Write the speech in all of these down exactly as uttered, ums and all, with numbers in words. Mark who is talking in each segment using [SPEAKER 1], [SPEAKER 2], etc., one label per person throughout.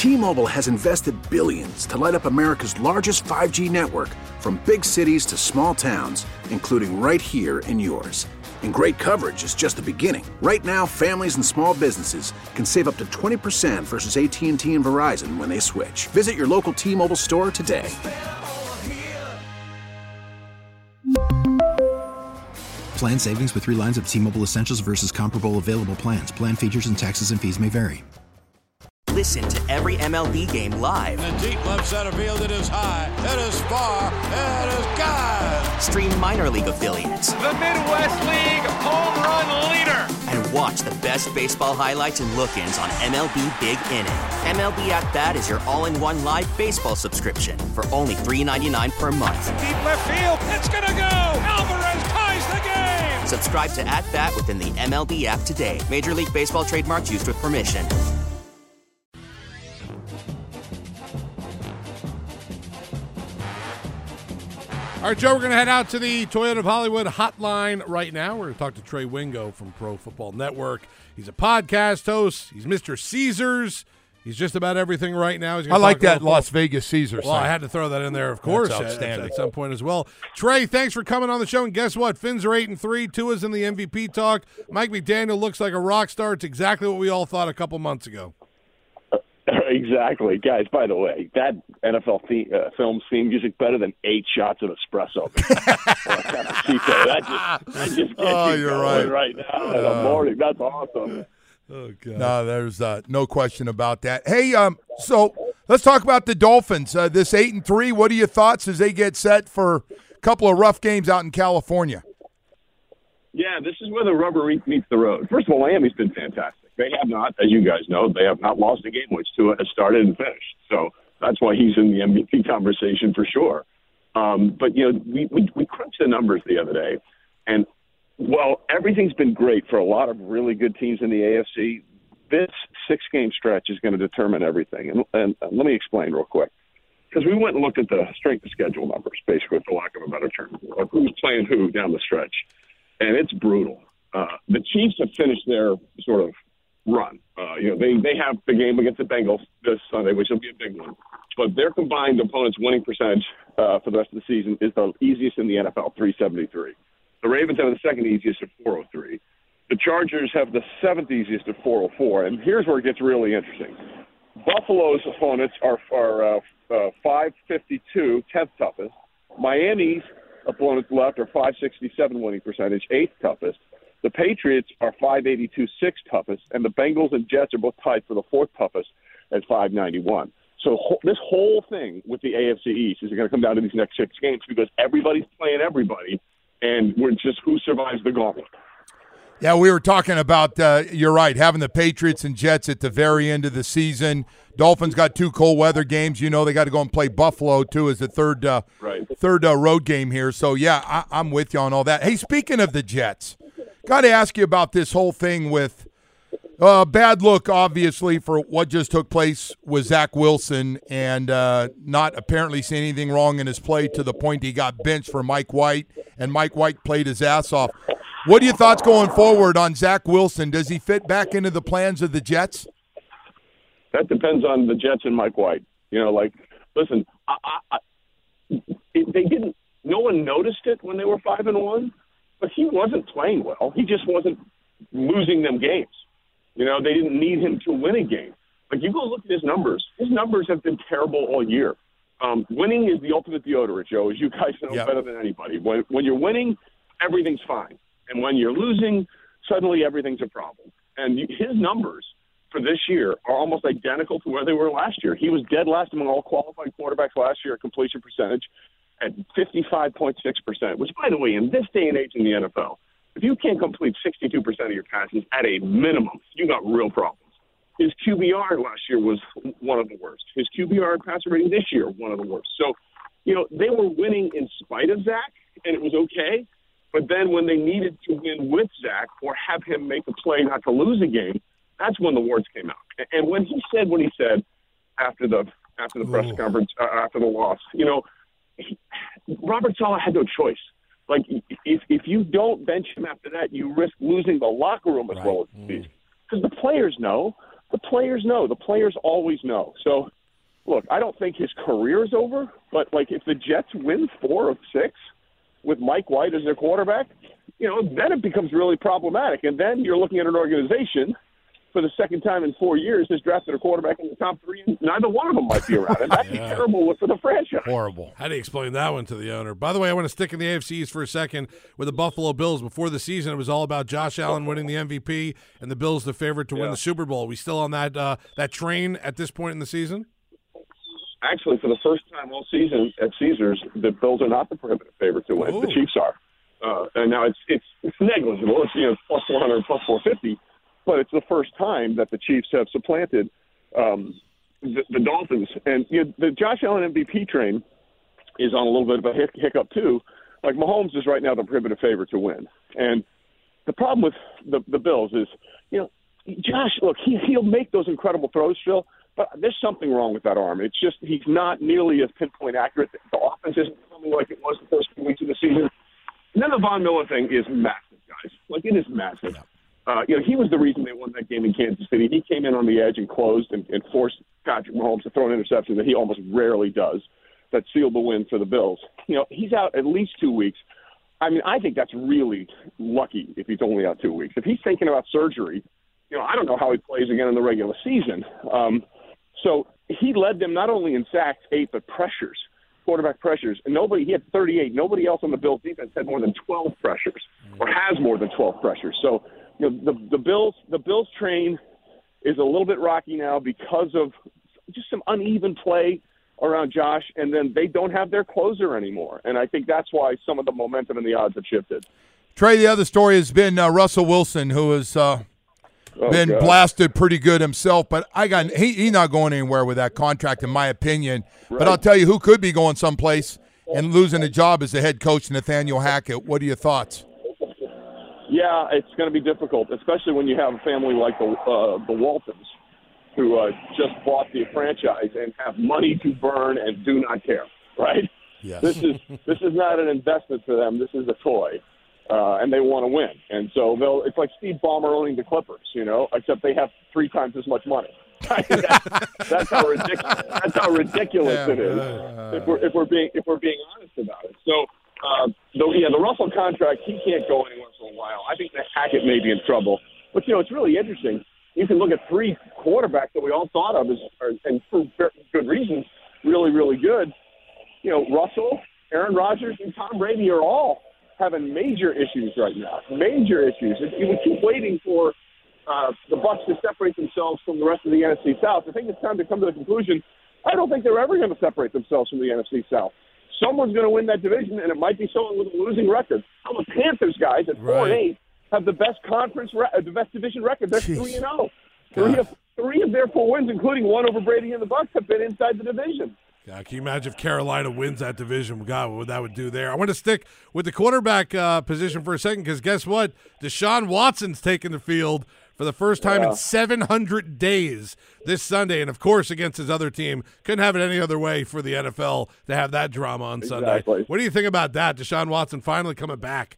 [SPEAKER 1] T-Mobile has invested billions to light up America's largest five G network, from big cities to small towns, including right here in yours. And great coverage is just the beginning. Right now, families and small businesses can save up to twenty percent versus A T and T and Verizon when they switch. Visit your local T-Mobile store today.
[SPEAKER 2] Plan savings with three lines of T-Mobile Essentials versus comparable available plans. Plan features and taxes and fees may vary.
[SPEAKER 3] Listen to every M L B game live.
[SPEAKER 4] In the deep left center field, it is high, it is far, it is gone.
[SPEAKER 3] Stream minor league affiliates.
[SPEAKER 5] The Midwest League home run leader.
[SPEAKER 3] And watch the best baseball highlights and look-ins on M L B Big Inning. M L B At Bat is your all-in-one live baseball subscription for only three dollars and ninety-nine cents per month.
[SPEAKER 5] Deep left field, it's gonna go. Alvarez ties the game.
[SPEAKER 3] Subscribe to At Bat within the M L B app today. Major League Baseball trademarks used with permission.
[SPEAKER 6] All right, Joe, we're going to head out to the Toyota of Hollywood hotline right now. We're going to talk to Trey Wingo from Pro Football Network. He's a podcast host. He's Mister Caesars. He's just about everything right now. He's
[SPEAKER 7] I like that Las Vegas Caesars.
[SPEAKER 6] Well, I had to throw that in there, of course, at, at some point as well. Trey, thanks for coming on the show. And guess what? Fins are eight and three. Tua's in the M V P talk. Mike McDaniel looks like a rock star. It's exactly what we all thought a couple months ago.
[SPEAKER 8] Exactly. Guys, by the way, that N F L theme, uh, film theme music better than eight shots of espresso. that just, that just
[SPEAKER 7] oh, you're right.
[SPEAKER 8] right now in the morning. That's awesome.
[SPEAKER 6] Oh, God.
[SPEAKER 7] No, there's uh, no question about that. Hey, um, so let's talk about the Dolphins. Uh, this eight and three, what are your thoughts as they get set for a couple of rough games out in California?
[SPEAKER 8] Yeah, this is where the rubber meets the road. First of all, Miami's been fantastic. They have not, as you guys know, they have not lost a game which Tua has started and finished. So that's why he's in the M V P conversation for sure. Um, but, you know, we, we, we crunched the numbers the other day, and while everything's been great for a lot of really good teams in the A F C, this six-game stretch is going to determine everything. And, and, and let me explain real quick. Because we went and looked at the strength of schedule numbers, basically, for lack of a better term, of who's playing who down the stretch. And it's brutal. Uh, the Chiefs have finished their sort of run. Uh, you know, they, they have the game against the Bengals this Sunday, which will be a big one. But their combined opponent's winning percentage uh, for the rest of the season is the easiest in the N F L, three seventy-three. The Ravens have the second easiest at four oh three. The Chargers have the seventh easiest at four oh four. And here's where it gets really interesting. Buffalo's opponents are, are uh, uh, five fifty-two, tenth toughest. Miami's opponents left are five sixty-seven winning percentage, eighth toughest. The Patriots are five eighty-two, sixth toughest, and the Bengals and Jets are both tied for the fourth toughest at five ninety-one. So ho- this whole thing with the A F C East is going to come down to these next six games because everybody's playing everybody, and we're just who survives the gauntlet.
[SPEAKER 7] Yeah, we were talking about, uh, you're right, having the Patriots and Jets at the very end of the season. Dolphins got two cold weather games. You know they got to go and play Buffalo, too, as the third uh, right. third uh, road game here. So, yeah, I- I'm with you on all that. Hey, speaking of the Jets, got to ask you about this whole thing with uh, bad look, obviously, for what just took place with Zach Wilson and uh, not apparently seeing anything wrong in his play to the point he got benched for Mike White, and Mike White played his ass off. What are your thoughts going forward on Zach Wilson? Does he fit back into the plans of the Jets?
[SPEAKER 8] That depends on the Jets and Mike White. You know, like, listen, I, I, I, they didn't – no one noticed it when they were five and one, but he wasn't playing well. He just wasn't losing them games. You know, they didn't need him to win a game. Like, you go look at his numbers. His numbers have been terrible all year. Um, winning is the ultimate deodorant, Joe, as you guys know yep. better than anybody. When, when you're winning, everything's fine. And when you're losing, suddenly everything's a problem. And his numbers for this year are almost identical to where they were last year. He was dead last among all qualified quarterbacks last year at completion percentage at fifty-five point six percent, which, by the way, in this day and age in the N F L, if you can't complete sixty-two percent of your passes at a minimum, you got real problems. His Q B R last year was one of the worst. His Q B R passer rating this year, one of the worst. So, you know, they were winning in spite of Zach, and it was okay. But then when they needed to win with Zach or have him make a play not to lose a game, that's when the words came out. And when he said what he said after the after the press Ooh. conference, uh, after the loss, you know, he, Robert Saleh had no choice. Like, if if you don't bench him after that, you risk losing the locker room as right. well as the season. Because the players know. the players know. The players always know. So, look, I don't think his career is over, but, like, if the Jets win four of six with Mike White as their quarterback, you know, then it becomes really problematic. And then you're looking at an organization for the second time in four years has drafted a quarterback in the top three, and neither one of them might be around. And that's yeah. a terrible look for the franchise.
[SPEAKER 7] Horrible.
[SPEAKER 6] How do you explain that one to the owner? By the way, I want to stick in the A F C East for a second with the Buffalo Bills. Before the season, it was all about Josh Allen winning the M V P and the Bills the favorite to yeah. win the Super Bowl. Are we still on that uh, that train at this point in the season?
[SPEAKER 8] Actually, for the first time all season at Caesars, the Bills are not the prohibitive favorite to win. Ooh. The Chiefs are. Uh, and now it's, it's it's negligible. It's, you know, plus four hundred, plus four fifty. But it's the first time that the Chiefs have supplanted um, the, the Dolphins. And you know, the Josh Allen M V P train is on a little bit of a hic- hiccup, too. Like, Mahomes is right now the prohibitive favorite to win. And the problem with the, the Bills is, you know, Josh, look, he, he'll make those incredible throws, Phil, but there's something wrong with that arm. It's just he's not nearly as pinpoint accurate. The offense isn't coming like it was the first few weeks of the season. And then the Von Miller thing is massive, guys. Like, it is massive. Yeah. Uh, you know, he was the reason they won that game in Kansas City. He came in on the edge and closed and, and forced Patrick Mahomes to throw an interception that he almost rarely does. That sealed the win for the Bills. You know, he's out at least two weeks. I mean, I think that's really lucky if he's only out two weeks. If he's thinking about surgery, you know, I don't know how he plays again in the regular season. Um, so he led them not only in sacks, eight, but pressures, quarterback pressures. And nobody, he had thirty-eight. Nobody else on the Bills defense had more than twelve pressures or has more than twelve pressures. So, you know, the, the Bills, the Bills train is a little bit rocky now because of just some uneven play around Josh, and then they don't have their closer anymore. And I think that's why some of the momentum and the odds have shifted.
[SPEAKER 7] Trey, the other story has been uh, Russell Wilson, who has uh, oh, been God. blasted pretty good himself, but I got he, he's not going anywhere with that contract, in my opinion. Right. But I'll tell you who could be going someplace and losing a job as the head coach, Nathaniel Hackett. What are your thoughts?
[SPEAKER 8] Yeah, it's going to be difficult, especially when you have a family like the uh, the Waltons, who uh, just bought the franchise and have money to burn and do not care, right?
[SPEAKER 7] Yes.
[SPEAKER 8] This is this is not an investment for them. This is a toy, uh, and they want to win. And so they'll. It's like Steve Ballmer owning the Clippers, you know, except they have three times as much money. that's, that's how ridiculous. That's how ridiculous yeah, it is. Uh, if we're if we're being if we're being honest about it. So. Uh, the, yeah, the Russell contract, he can't go anywhere for a while. I think that Hackett may be in trouble. But, you know, it's really interesting. You can look at three quarterbacks that we all thought of as, are, and for good reasons, really, really good. You know, Russell, Aaron Rodgers, and Tom Brady are all having major issues right now. Major issues. If you would keep waiting for uh, the Bucs to separate themselves from the rest of the N F C South, I think it's time to come to the conclusion, I don't think they're ever going to separate themselves from the N F C South. Someone's going to win that division, and it might be someone with a losing record. How the Panthers guys at four and eight have the best conference, re- the best division record. They're three and zero. Three of three of their four wins, including one over Brady and the Bucs, have been inside the division.
[SPEAKER 6] God, can you imagine if Carolina wins that division? God, what that would do there. I want to stick with the quarterback uh, position for a second because guess what? Deshaun Watson's taking the field for the first time yeah. in seven hundred days this Sunday. And, of course, against his other team. Couldn't have it any other way for the N F L to have that drama on
[SPEAKER 8] exactly.
[SPEAKER 6] Sunday. What do you think about that, Deshaun Watson finally coming back?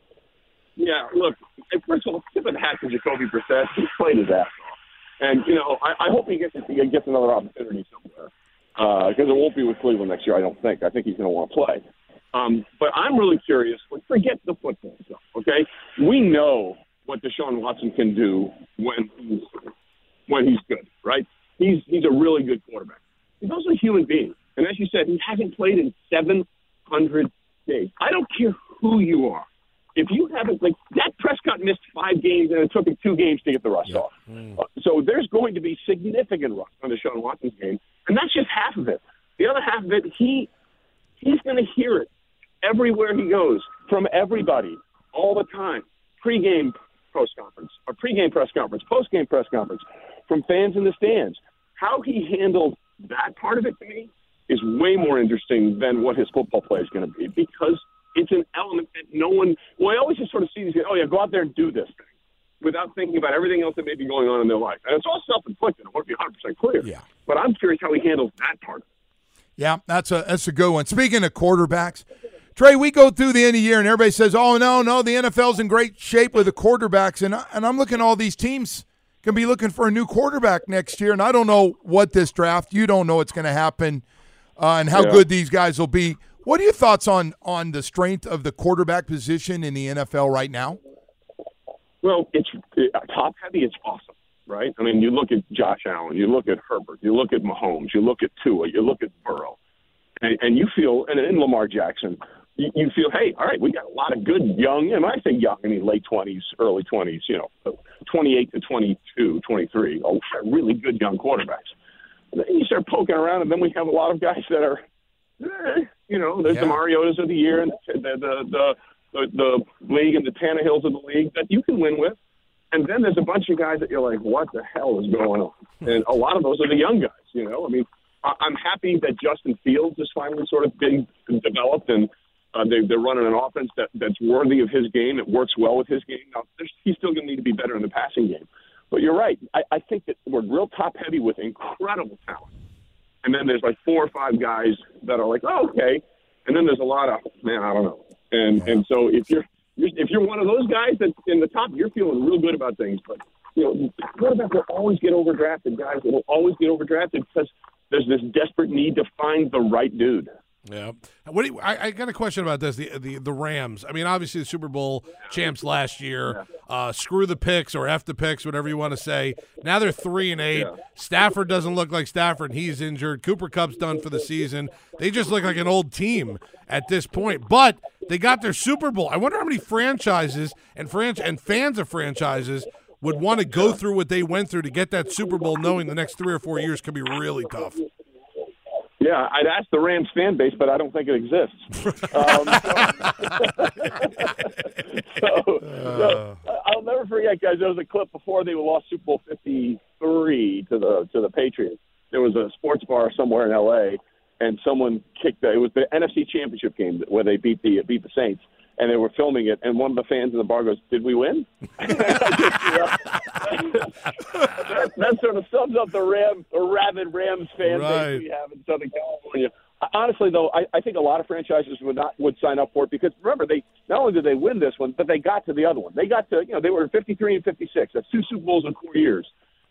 [SPEAKER 8] Yeah, look, first of all, tip of the hat to Jacoby Brissett. He's played his ass off. And, you know, I, I hope he gets, he gets another opportunity somewhere because uh, it won't be with Cleveland next year, I don't think. I think he's going to want to play. Um, but I'm really curious. Forget the football stuff, okay? We know what Deshaun Watson can do when he's when he's good, right? He's he's a really good quarterback. He's also a human being. And as you said, he hasn't played in seven hundred days. I don't care who you are. If you haven't, like, Dak Prescott missed five games and it took him two games to get the rust yeah. off. Mm. Uh, so there's going to be significant rust on Deshaun Watson's game. And that's just half of it. The other half of it, he he's going to hear it everywhere he goes from everybody all the time. Pre-game press conference, or pre-game press conference, post-game press conference, from fans in the stands. How he handled that part of it to me is way more interesting than what his football play is going to be because it's an element that no one – well, I always just sort of see these guys, oh, yeah, go out there and do this thing without thinking about everything else that may be going on in their life. And it's all self-inflicted. I want to be one hundred percent clear.
[SPEAKER 7] Yeah.
[SPEAKER 8] But I'm curious how he handles that part.
[SPEAKER 7] Yeah, that's a that's a good one. Speaking of quarterbacks, Trey, we go through the end of the year and everybody says, oh, no, no, the N F L's in great shape with the quarterbacks. And, I, and I'm looking at all these teams going to be looking for a new quarterback next year. And I don't know what this draft, you don't know what's going to happen uh, and how yeah. good these guys will be. What are your thoughts on, on the strength of the quarterback position in the N F L right now?
[SPEAKER 8] Well, it's it, top heavy. It's awesome, right? I mean, you look at Josh Allen, you look at Herbert, you look at Mahomes, you look at Tua, you look at Burrow, and, and you feel, and in Lamar Jackson, you, you feel, hey, all right, we got a lot of good young, and when I say young, I mean late twenties, early twenties, you know, twenty-eight to twenty-two, twenty-three, oh, really good young quarterbacks. And then you start poking around, and then we have a lot of guys that are, eh, you know, there's yeah. the Mariotas of the year, and the the the The, the league and the Tannehills of the league that you can win with. And then there's a bunch of guys that you're like, what the hell is going on? And a lot of those are the young guys, you know. I mean, I'm happy that Justin Fields is finally sort of been developed, and uh, they, they're running an offense that, that's worthy of his game. It works well with his game. Now, he's still going to need to be better in the passing game. But you're right. I, I think that we're real top-heavy with incredible talent. And then there's like four or five guys that are like, oh, okay. And then there's a lot of, man, I don't know. And and so if you're if you're one of those guys that's in the top, you're feeling real good about things. But you know, quarterbacks will always get overdrafted, guys. It will always get overdrafted because there's this desperate need to find the right dude.
[SPEAKER 6] Yeah. What do you, I, I got a question about this. The, the the Rams. I mean, obviously the Super Bowl champs last year. Uh, screw the picks or F the picks, whatever you want to say. Now they're three and eight. Yeah. Stafford doesn't look like Stafford. He's injured. Cooper Kupp's done for the season. They just look like an old team at this point. But they got their Super Bowl. I wonder how many franchises and franch and fans of franchises would want to go through what they went through to get that Super Bowl, knowing the next three or four years could be really tough.
[SPEAKER 8] Yeah, I'd ask the Rams fan base, but I don't think it exists. um, so, so, so I'll never forget, guys. There was a clip before they lost Super Bowl fifty-three to the to the Patriots. There was a sports bar somewhere in L A, and someone kicked. The, it was the N F C Championship game where they beat the beat the Saints, and they were filming it. And one of the fans in the bar goes, "Did we win?" that, that sort of sums up the Ram, the rabid Rams fan
[SPEAKER 6] right.
[SPEAKER 8] base we have in Southern California. Honestly, though, I, I think a lot of franchises would not would sign up for it because remember, they not only did they win this one, but they got to the other one. They got to, you know, they were fifty-three and fifty-six. That's two Super Bowls in four years.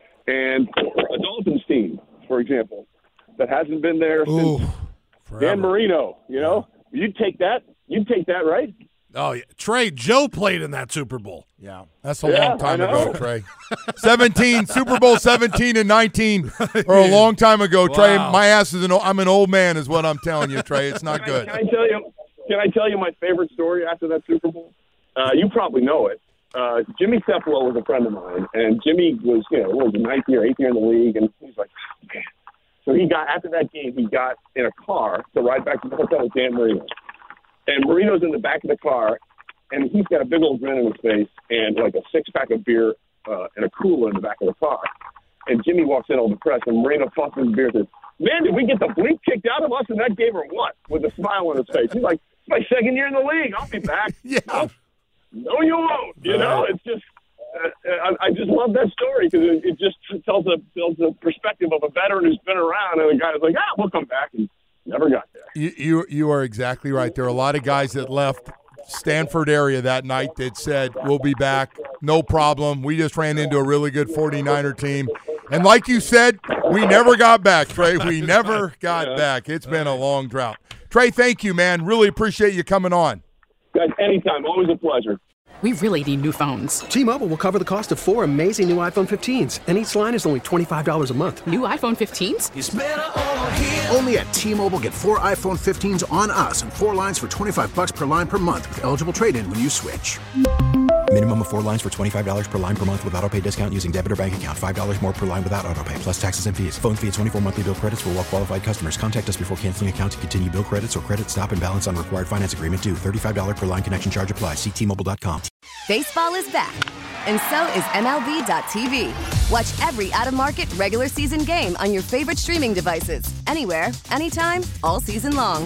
[SPEAKER 8] And a Dolphins team, for example, that hasn't been there
[SPEAKER 6] Ooh,
[SPEAKER 8] since
[SPEAKER 6] forever.
[SPEAKER 8] Dan Marino. You know, you'd take that. You'd take that, right?
[SPEAKER 6] Oh, yeah. Trey, Joe played in that Super Bowl.
[SPEAKER 7] Yeah, that's a
[SPEAKER 8] yeah,
[SPEAKER 7] long time ago, Trey. seventeen, Super Bowl seventeen and nineteen, or a long time ago, wow. Trey. My ass is an old, I'm an old man is what I'm telling you, Trey. It's not
[SPEAKER 8] can
[SPEAKER 7] good.
[SPEAKER 8] I, can I tell you, can I tell you my favorite story after that Super Bowl? Uh, you probably know it. Uh, Jimmy Cephalo was a friend of mine, and Jimmy was, you know, was the ninth year, eighth year in the league, and he's like, oh, man. So he got, after that game, he got in a car to ride back to the hotel with Dan Marino. And Marino's in the back of the car, and he's got a big old grin on his face and like a six-pack of beer uh, and a cooler in the back of the car. And Jimmy walks in all depressed, and Marino tosses his beer and says, man, did we get the bleep kicked out of us in that game or what? With a smile on his face. He's like, it's my second year in the league. I'll be back.
[SPEAKER 7] yeah.
[SPEAKER 8] No, no, you won't. You know, it's just uh, – I, I just love that story because it, it just tells a, tells a perspective of a veteran who's been around, and the guy's like, ah, we'll come back, and never got there.
[SPEAKER 7] You, you, you are exactly right. There are a lot of guys that left – Stanford area that night that said, we'll be back, no problem. We just ran into a really good forty-niner team. And like you said, we never got back, Trey. We never got back. It's been a long drought. Trey, thank you, man. Really appreciate you coming on.
[SPEAKER 8] Guys, anytime. Always a pleasure.
[SPEAKER 9] We really need new phones.
[SPEAKER 10] T-Mobile will cover the cost of four amazing new iPhone fifteens, and each line is only twenty-five dollars a month.
[SPEAKER 9] New iPhone fifteens?
[SPEAKER 1] It's better over here. Only at T-Mobile, get four iPhone fifteens on us and four lines for twenty-five dollars per line per month with eligible trade-in when you switch.
[SPEAKER 2] Minimum of four lines for twenty-five dollars per line per month with auto pay discount using debit or bank account. five dollars more per line without auto pay, plus taxes and fees. Phone fee at twenty-four monthly bill credits for well-qualified customers. Contact us before canceling account to continue bill credits or credit stop and balance on required finance agreement due. thirty-five dollars per line connection charge applies. See T Mobile dot com.
[SPEAKER 11] Baseball is back, and so is M L B dot T V. Watch every out-of-market, regular season game on your favorite streaming devices. Anywhere, anytime, all season long.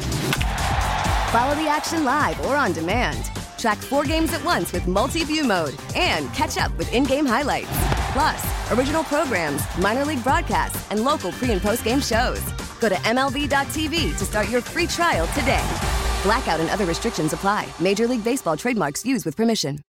[SPEAKER 11] Follow the action live or on demand. Track four games at once with multi-view mode and catch up with in-game highlights. Plus, original programs, minor league broadcasts, and local pre- and post-game shows. Go to M L B dot T V to start your free trial today. Blackout and other restrictions apply. Major League Baseball trademarks used with permission.